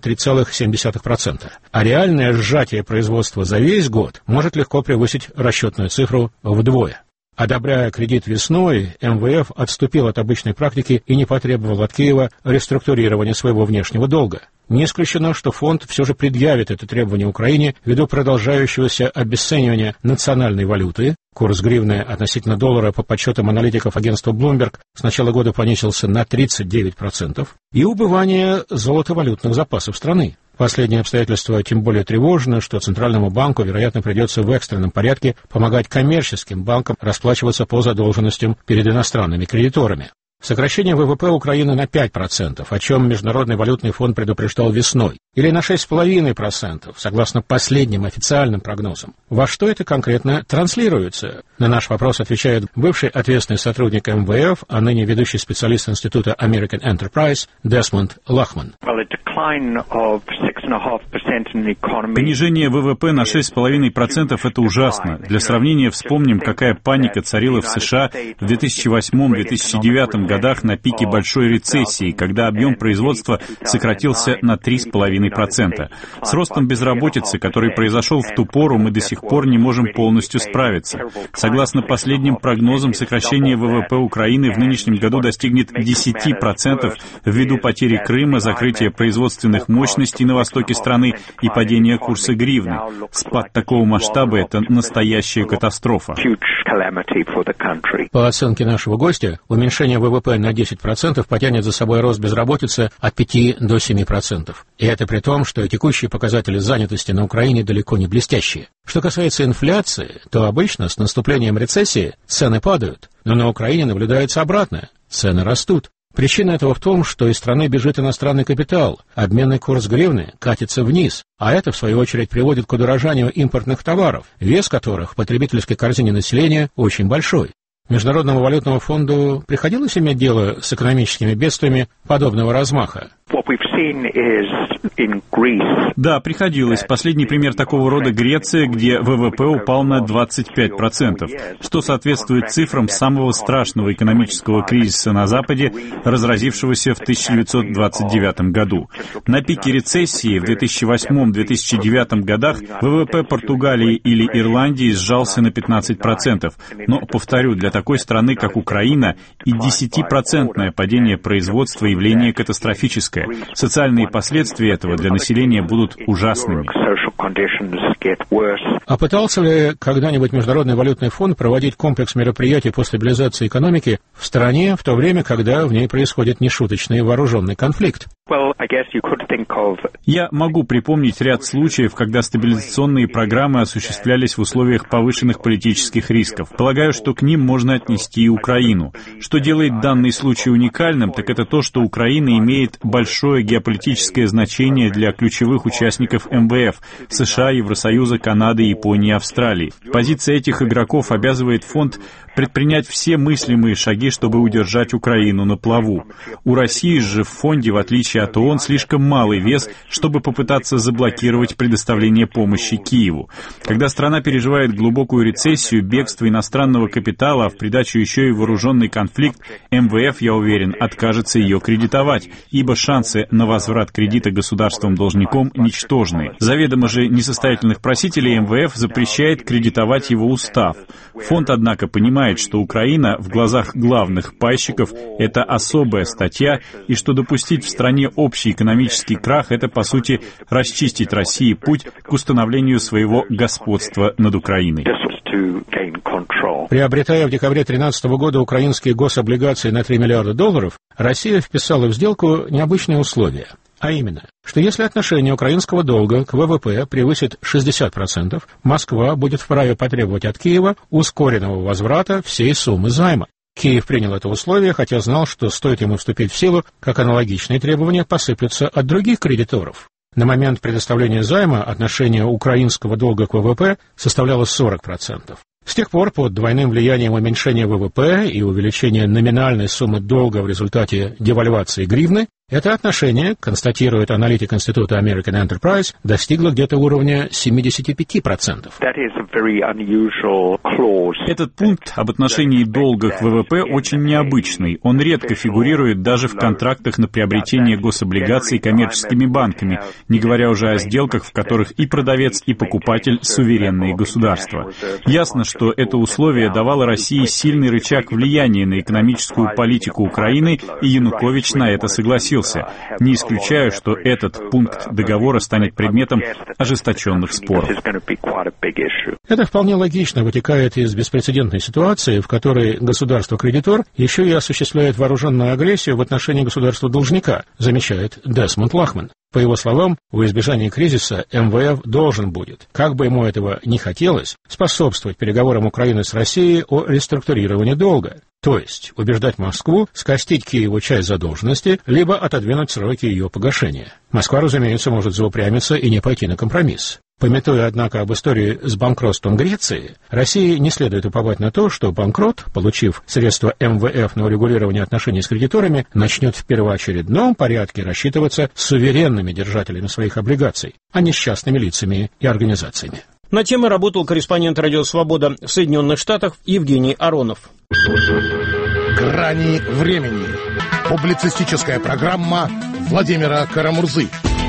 3,7%, а реальное сжатие производства за весь год может легко превысить расчетную цифру вдвое. Одобряя кредит весной, МВФ отступил от обычной практики и не потребовал от Киева реструктурирования своего внешнего долга. Не исключено, что фонд все же предъявит это требование Украине ввиду продолжающегося обесценивания национальной валюты. Курс гривны относительно доллара по подсчетам аналитиков агентства Bloomberg с начала года понизился на 39%, и убывания золотовалютных запасов страны. Последнее обстоятельство тем более тревожно, что Центральному банку, вероятно, придется в экстренном порядке помогать коммерческим банкам расплачиваться по задолженностям перед иностранными кредиторами. Сокращение ВВП Украины на 5%, о чем Международный валютный фонд предупреждал весной, или на 6,5%, согласно последним официальным прогнозам. Во что это конкретно транслируется? На наш вопрос отвечает бывший ответственный сотрудник МВФ, а ныне ведущий специалист Института American Enterprise Десмонд Лахман. Понижение ВВП на 6,5% – это ужасно. Для сравнения, вспомним, какая паника царила в США в 2008-2009 годах на пике большой рецессии, когда объем производства сократился на 3,5%. С ростом безработицы, который произошел в ту пору, мы до сих пор не можем полностью справиться. Согласно последним прогнозам, сокращение ВВП Украины в нынешнем году достигнет 10% ввиду потери Крыма, закрытия производственных мощностей на востоке страны и падения курса гривны. Спад такого масштаба – это настоящая катастрофа. По оценке нашего гостя, уменьшение ВВП на 10% потянет за собой рост безработицы от 5 до 7%. И это при том, что текущие показатели занятости на Украине далеко не блестящие. Что касается инфляции, то обычно с наступлением рецессии цены падают, но на Украине наблюдается обратное – цены растут. Причина этого в том, что из страны бежит иностранный капитал, обменный курс гривны катится вниз, а это, в свою очередь, приводит к удорожанию импортных товаров, вес которых в потребительской корзине населения очень большой. Международному валютному фонду приходилось иметь дело с экономическими бедствиями подобного размаха? Да, приходилось. Последний пример такого рода — Греция, где ВВП упал на 25%, что соответствует цифрам самого страшного экономического кризиса на Западе, разразившегося в 1929 году. На пике рецессии в 2008-2009 годах ВВП Португалии или Ирландии сжался на 15%. Но, повторю, для такой страны, как Украина, и 10% падение производства явление катастрофическое. Социальные последствия этого для населения будут ужасными. А пытался ли когда-нибудь Международный валютный фонд проводить комплекс мероприятий по стабилизации экономики в стране в то время, когда в ней происходит нешуточный вооруженный конфликт? Я могу припомнить ряд случаев, когда стабилизационные программы осуществлялись в условиях повышенных политических рисков. Полагаю, что к ним можно отнести и Украину. Что делает данный случай уникальным, так это то, что Украина имеет большое геополитическое значение для ключевых участников МВФ — США, Евросоюза, Канады, Японии и Австралии. Позиция этих игроков обязывает фонд предпринять все мыслимые шаги, чтобы удержать Украину на плаву. У России же в фонде, в отличие от ООН, слишком малый вес, чтобы попытаться заблокировать предоставление помощи Киеву. Когда страна переживает глубокую рецессию, бегство иностранного капитала, а в придачу еще и вооруженный конфликт, МВФ, я уверен, откажется ее кредитовать, ибо шансы на возврат кредита государством-должником ничтожны. Заведомо же несостоятельных просителей МВФ запрещает кредитовать его устав. Фонд, однако, понимает, что Украина в глазах главных пайщиков — это особая статья, и что допустить в стране общий экономический крах — это, по сути, расчистить России путь к установлению своего господства над Украиной. Приобретая в декабре 2013 года украинские гособлигации на $3 миллиарда, Россия вписала в сделку необычные условия. А именно, что если отношение украинского долга к ВВП превысит 60%, Москва будет вправе потребовать от Киева ускоренного возврата всей суммы займа. Киев принял это условие, хотя знал, что стоит ему вступить в силу, как аналогичные требования посыплются от других кредиторов. На момент предоставления займа отношение украинского долга к ВВП составляло 40%. С тех пор, под двойным влиянием уменьшения ВВП и увеличения номинальной суммы долга в результате девальвации гривны, это отношение, констатирует аналитик Института American Enterprise, достигло где-то уровня 75%. Этот пункт об отношении долга к ВВП очень необычный. Он редко фигурирует даже в контрактах на приобретение гособлигаций коммерческими банками, не говоря уже о сделках, в которых и продавец, и покупатель — суверенные государства. Ясно, что это условие давало России сильный рычаг влияния на экономическую политику Украины, и Янукович на это согласился. Не исключаю, что этот пункт договора станет предметом ожесточенных споров. Это вполне логично вытекает из беспрецедентной ситуации, в которой государство-кредитор еще и осуществляет вооруженную агрессию в отношении государства-должника, замечает Десмонд Лахман. По его словам, во избежание кризиса МВФ должен будет, как бы ему этого ни хотелось, способствовать переговорам Украины с Россией о реструктурировании долга. То есть убеждать Москву скостить Киеву часть задолженности, либо отодвинуть сроки ее погашения. Москва, разумеется, может заупрямиться и не пойти на компромисс. Памятуя, однако, об истории с банкротством Греции, России не следует уповать на то, что банкрот, получив средства МВФ на урегулирование отношений с кредиторами, начнет в первоочередном порядке рассчитываться с суверенными держателями своих облигаций, а не с частными лицами и организациями. На темы работал корреспондент «Радио Свобода» в Соединенных Штатах Евгений Аронов. «Грани времени». Публицистическая программа Владимира Карамурзы.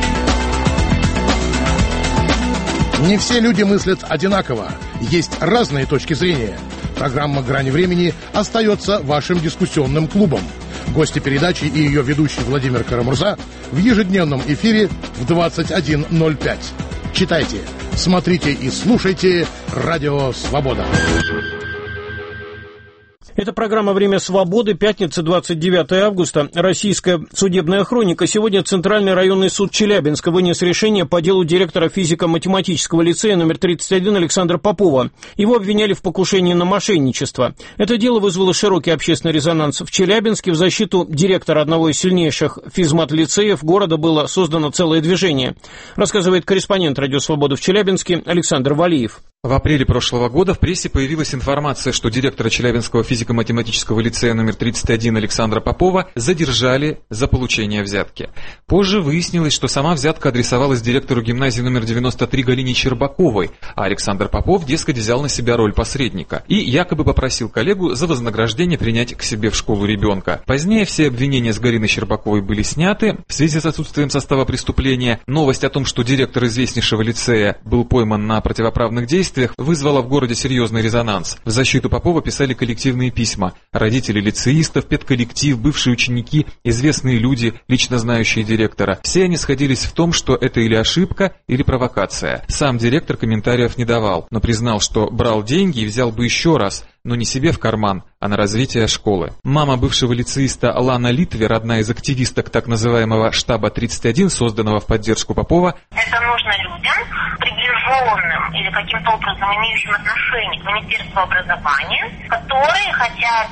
Не все люди мыслят одинаково. Есть разные точки зрения. Программа «Грани времени» остается вашим дискуссионным клубом. Гости передачи и ее ведущий Владимир Карамурза в ежедневном эфире в 21:05. Читайте, смотрите и слушайте «Радио Свобода». Это программа «Время свободы», пятница, 29 августа. Российская судебная хроника. Сегодня Центральный районный суд Челябинска вынес решение по делу директора физико-математического лицея номер 31 Александра Попова. Его обвиняли в покушении на мошенничество. Это дело вызвало широкий общественный резонанс в Челябинске. В защиту директора одного из сильнейших физмат-лицеев города было создано целое движение. Рассказывает корреспондент «Радио Свобода» в Челябинске Александр Валиев. В апреле прошлого года в прессе появилась информация, что директора Челябинского физико-математического лицея номер 31 Александра Попова задержали за получение взятки. Позже выяснилось, что сама взятка адресовалась директору гимназии номер 93 Галине Щербаковой, а Александр Попов, дескать, взял на себя роль посредника и якобы попросил коллегу за вознаграждение принять к себе в школу ребенка. Позднее все обвинения с Галиной Щербаковой были сняты в связи с отсутствием состава преступления. Новость о том, что директор известнейшего лицея был пойман на противоправных действиях, вызвало в городе серьезный резонанс. В защиту Попова писали коллективные письма. Родители лицеистов, педколлектив, бывшие ученики, известные люди, лично знающие директора. Все они сходились в том, что это или ошибка, или провокация. Сам директор комментариев не давал, но признал, что брал деньги и взял бы еще раз, но не себе в карман, а на развитие школы. Мама бывшего лицеиста Лана Литвер, одна из активисток так называемого штаба 31, созданного в поддержку Попова. Это нужно людям, приближенным или каким-то образом имеющим отношение к Министерству образования, которые хотят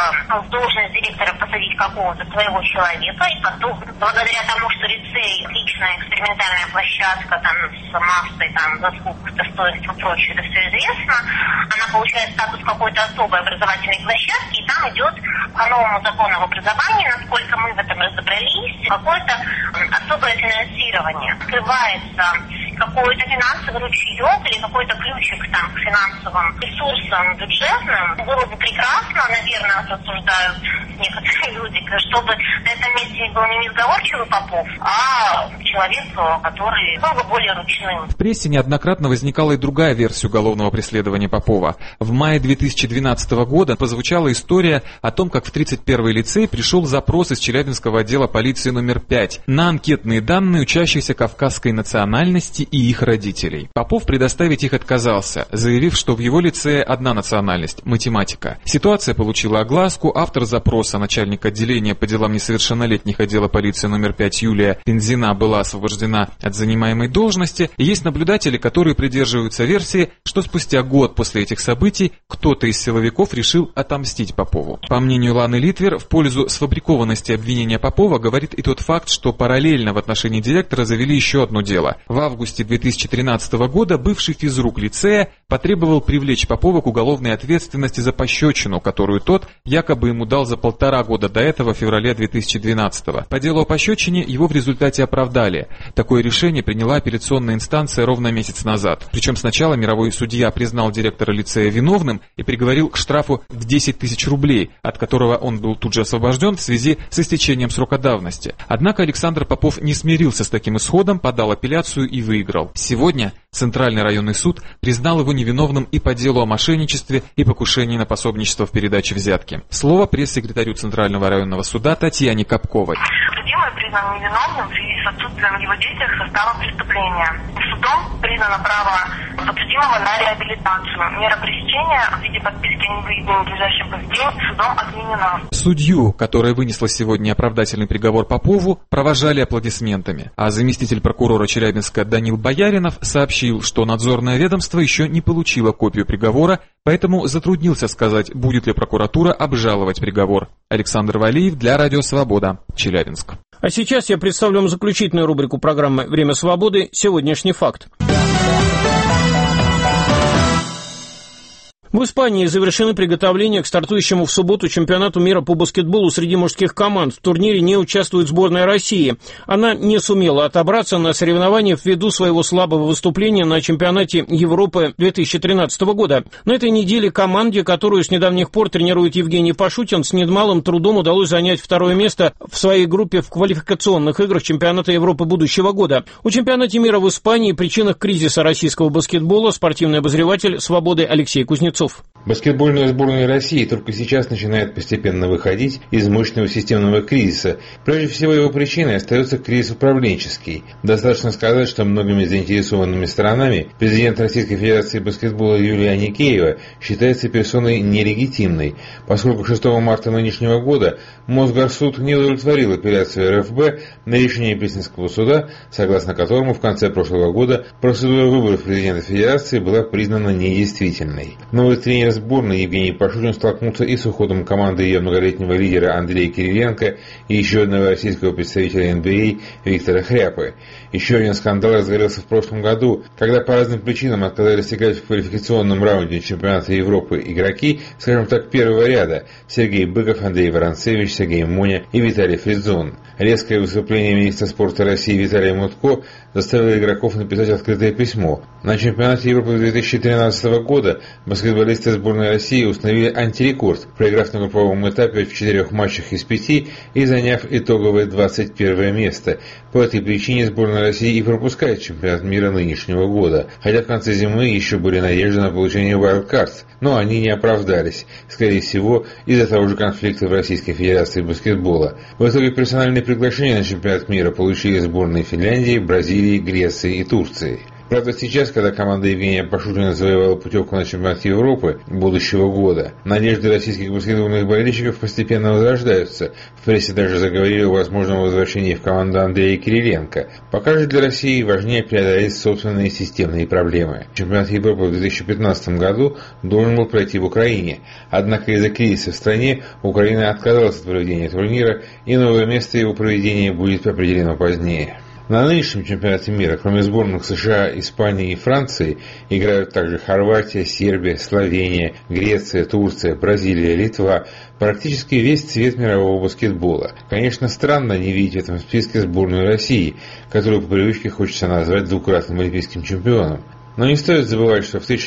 в должность директора посадить какого-то своего человека, и потом, благодаря тому, что лицей отличная экспериментальная площадка там, с массой там, заслуг, достоинств и прочее, это все известно, она получает статус какой-то особой образовательной площадки, и там идет по новому закону об образовании, насколько мы в этом разобрались, какое-то особое финансирование. Открывается какой-то финансовый ручеек или какой-то ключик там, к финансовым ресурсам бюджетным. Было бы прекрасно, наверное, рассуждают некоторые люди, чтобы на этом месте был не несговорчивый Попов, а человек, который был бы более ручным. В прессе неоднократно возникала и другая версия уголовного преследования Попова. В мае 2012 года прозвучала история о том, как в 31-й лицей пришел запрос из Челябинского отдела полиции номер 5 на анкетные данные учащихся кавказской национальности и их родителей. Попов предоставить их отказался, заявив, что в его лицее одна национальность – математика. Ситуация получила огласку. Автор запроса, начальник отделения по делам несовершеннолетних отдела полиции номер 5 Юлия Пензина, была освобождена от занимаемой должности. И есть наблюдатели, которые придерживаются версии, что спустя год после этих событий кто-то из силовиков решил отомстить Попову. По мнению Ланы Литвер, в пользу сфабрикованности обвинения Попова говорит и тот факт, что параллельно в отношении директора завели еще одно дело. В августе 2013 года бывший физрук лицея потребовал привлечь Попова к уголовной ответственности за пощечину, которую тот якобы ему дал за 1,5 года до этого, в феврале 2012. По делу о пощечине его в результате оправдали. Такое решение приняла апелляционная инстанция ровно месяц назад. Причем сначала мировой судья признал директора лицея виновным и приговорил к штрафу в 10 тысяч рублей, от которого он был тут же освобожден в связи с истечением срока давности. Однако Александр Попов не смирился с таким исходом, подал апелляцию и выиграл. Сегодня Центральный районный суд признал его невиновным и по делу о мошенничестве и покушении на пособничество в передаче взятки. Слово пресс-секретарю Центрального районного суда Татьяне Капковой. Подсудимый признан невиновным в связи с отсутствием его действий состава преступления. Судом признано право подсудимого на реабилитацию. Мера пресечения в виде подписки о невыезде в ближайший день судом отменена. Судью, которая вынесла сегодня оправдательный приговор Попову, провожали аплодисментами. А заместитель прокурора Челябинска Данил Бояринов сообщил, что надзорное ведомство еще не получило копию приговора, поэтому затруднился сказать, будет ли прокуратура обжаловать приговор. Александр Валиев для Радио Свобода, Челябинск. А сейчас я представлю вам заключительную рубрику программы «Время свободы. Сегодняшний факт». В Испании завершены приготовления к стартующему в субботу чемпионату мира по баскетболу среди мужских команд. В турнире не участвует сборная России. Она не сумела отобраться на соревнованиях ввиду своего слабого выступления на чемпионате Европы 2013 года. На этой неделе команде, которую с недавних пор тренирует Евгений Пашутин, с немалым трудом удалось занять второе место в своей группе в квалификационных играх чемпионата Европы будущего года. О чемпионате мира в Испании и причинах кризиса российского баскетбола спортивный обозреватель «Свободы» Алексей Кузнецов. Кузнецов. Баскетбольная сборная России только сейчас начинает постепенно выходить из мощного системного кризиса. Прежде всего, его причиной остается кризис управленческий. Достаточно сказать, что многими заинтересованными сторонами президент Российской Федерации баскетбола Юлия Аникеева считается персоной нелегитимной, поскольку 6 марта нынешнего года Мосгорсуд не удовлетворил апелляцию РФБ на решение Песнинского суда, согласно которому в конце прошлого года процедура выборов президента Федерации была признана недействительной. Новый тренер сборной Евгений Пашутин столкнулся и с уходом команды ее многолетнего лидера Андрея Кириленко и еще одного российского представителя НБА Виктора Хряпы. Еще один скандал разгорелся в прошлом году, когда по разным причинам отказались играть в квалификационном раунде чемпионата Европы игроки, скажем так, первого ряда: Сергей Быков, Андрей Воронцевич, Сергей Моня и Виталий Фридзон. Резкое выступление министра спорта России Виталия Мутко заставило игроков написать открытое письмо. На чемпионате Европы 2013 года баскетболисты сборной России установили антирекорд, проиграв на групповом этапе в 4 матчах из 5 и заняв итоговое 21 место. По этой причине сборная России и пропускает чемпионат мира нынешнего года, хотя в конце зимы еще были надежды на получение wildcards, но они не оправдались, скорее всего, из-за того же конфликта в Российской Федерации баскетбола. В итоге персональные приглашения на чемпионат мира получили сборные Финляндии, Бразилии, Греции и Турции. Правда, сейчас, когда команда Евгения Пашутина завоевала путевку на чемпионат Европы будущего года, надежды российских баскетбольных болельщиков постепенно возрождаются. В прессе даже заговорили о возможном возвращении в команду Андрея Кириленко. Пока же для России важнее преодолеть собственные системные проблемы. Чемпионат Европы в 2015 году должен был пройти в Украине. Однако из-за кризиса в стране Украина отказалась от проведения турнира, и новое место его проведения будет определено позднее. На нынешнем чемпионате мира, кроме сборных США, Испании и Франции, играют также Хорватия, Сербия, Словения, Греция, Турция, Бразилия, Литва. Практически весь цвет мирового баскетбола. Конечно, странно не видеть в этом списке сборную России, которую по привычке хочется назвать двукратным олимпийским чемпионом. Но не стоит забывать, что в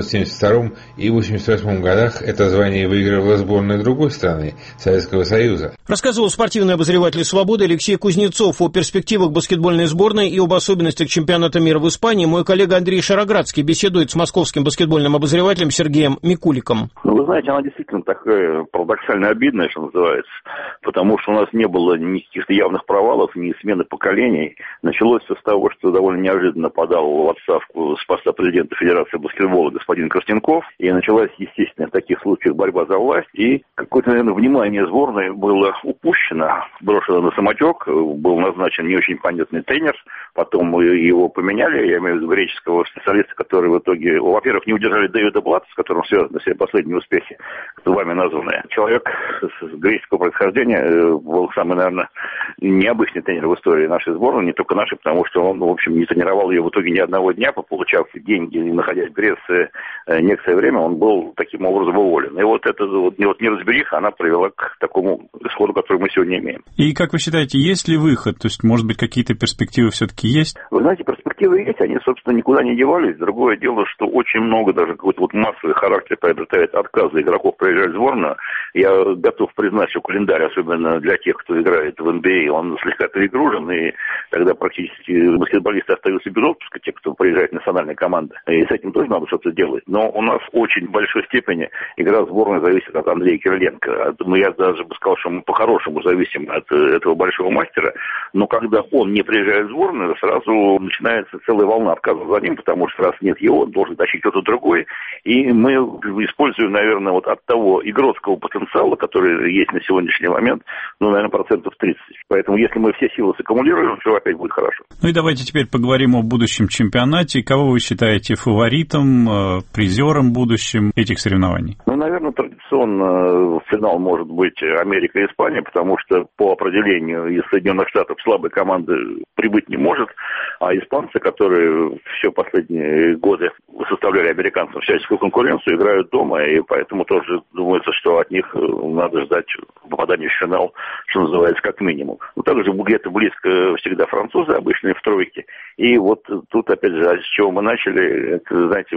1972 и 1988 годах это звание выигрывала сборная другой страны – Советского Союза. Рассказывал спортивный обозреватель «Свободы» Алексей Кузнецов. О перспективах баскетбольной сборной и об особенностях чемпионата мира в Испании мой коллега Андрей Шароградский беседует с московским баскетбольным обозревателем Сергеем Микуликом. Вы знаете, она действительно такая парадоксально обидная, что называется, потому что у нас не было ни каких-то явных провалов, ни смены поколений. Началось все с того, что довольно неожиданно подал в отставку с поста президента Федерации баскетбола господин Крастенков, и началась, естественно, в таких случаях борьба за власть, и какое-то, наверное, внимание сборной было упущено, брошено на самотек, был назначен не очень понятный тренер, потом его поменяли, я имею в виду греческого специалиста, который в итоге, во-первых, не удержали Дэвида Блатта, с которым связаны все последние успехи, вами названные. Человек с греческого происхождения был самый, наверное, необычный тренер в истории нашей сборной, не только нашей, потому что он, в общем, не тренировал ее в итоге ни одного дня, получав деньги, находясь в Греции некоторое время, он был таким образом уволен. И вот эта неразбериха, она привела к такому исходу, который мы сегодня имеем. И как вы считаете, есть ли выход? То есть, может быть, какие-то перспективы все-таки есть? Вы знаете, перспективы есть, они, собственно, никуда не девались. Другое дело, что очень много даже какой-то массовый характер приобретает отказы игроков приезжать в сборную. Я готов признать, что календарь, особенно для тех, кто играет в НБА, он слегка перегружен, и тогда практически баскетболисты остаются без отпуска, те, кто приезжает в национальные команды. И с этим тоже надо что-то делать. Но у нас в очень большой степени игра сборной зависит от Андрея Кириленко. Я даже бы сказал, что мы по-хорошему зависим от этого большого мастера. Но когда он не приезжает в сборную, сразу начинается целая волна отказов за ним, потому что раз нет его, он должен тащить кто-то другой. И мы используем, наверное, вот от того игротского потенциала, который есть на сегодняшний момент, наверное, 30%. Поэтому если мы все силы саккумулируем, все опять будет хорошо. Ну и давайте теперь поговорим о будущем чемпионате. Кого вы считаете фаворитом, призером будущим этих соревнований? Наверное, традиционно финал может быть Америка и Испания, потому что по определению из Соединенных Штатов слабой команды прибыть не может, а испанцы, которые все последние годы составляли американцам всяческую конкуренцию, играют дома, и поэтому тоже думается, что от них надо ждать попадания в финал, что называется, как минимум. Но также где-то близко всегда французы, обычные в тройке. И вот тут, опять же, с чего мы начали, это, знаете,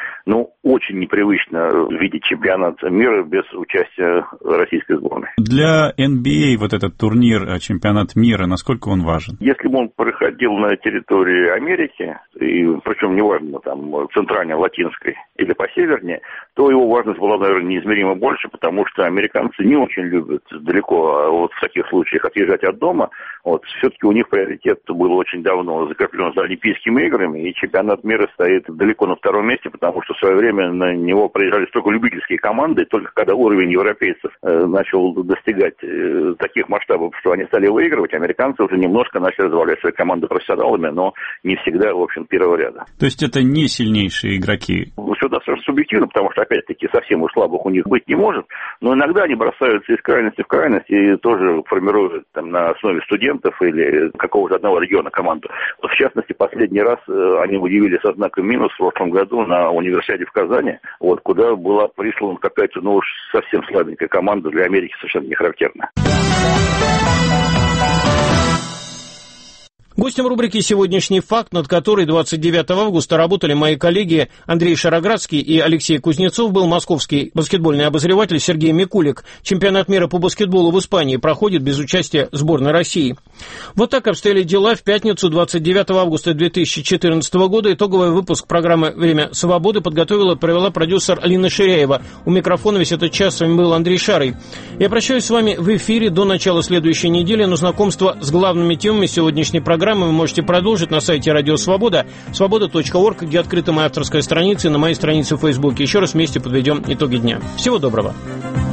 очень непривычно видеть чемпионат мира без участия российской сборной. Для NBA вот этот турнир, чемпионат мира, насколько он важен? Если бы он проходил на территории Америки, и причем неважно, там, центральной, латинской или посевернее, то его важность была, наверное, неизмеримо больше, потому что американцы не очень любят далеко вот в таких случаях отъезжать от дома. Вот, все-таки у них приоритет был очень давно закреплен за Олимпийскими играми, и чемпионат мира стоит далеко на втором месте, потому что в свое время на него приезжали только любительские команды, и только когда уровень европейцев начал достигать таких масштабов, что они стали выигрывать, американцы уже немножко начали развалять свои команды профессионалами, но не всегда, в общем, первого ряда. То есть это не сильнейшие игроки? Все достаточно субъективно, потому что, опять-таки, совсем уж слабых у них быть не может, но иногда они бросаются из крайности в крайность и тоже формируют там, на основе студентов или какого-то одного региона команду. Вот, в частности, последний раз они удивили со знаком минус в прошлом году на универсиаде в Казани, вот, куда была прислана какая-то, ну уж совсем слабенькая команда, для Америки совершенно не характерная. Гостем рубрики «Сегодняшний факт», над которой 29 августа работали мои коллеги Андрей Шароградский и Алексей Кузнецов, был московский баскетбольный обозреватель Сергей Микулик. Чемпионат мира по баскетболу в Испании проходит без участия сборной России. Вот так обстояли дела в пятницу 29 августа 2014 года. Итоговый выпуск программы «Время свободы» подготовила и провела продюсер Алина Ширяева. У микрофона весь этот час с вами был Андрей Шарый. Я прощаюсь с вами в эфире до начала следующей недели, но знакомство с главными темами сегодняшней программы вы можете продолжить на сайте Радио Свобода, свобода.орг, где открыта моя авторская страница, и на моей странице в Фейсбуке. Еще раз вместе подведем итоги дня. Всего доброго.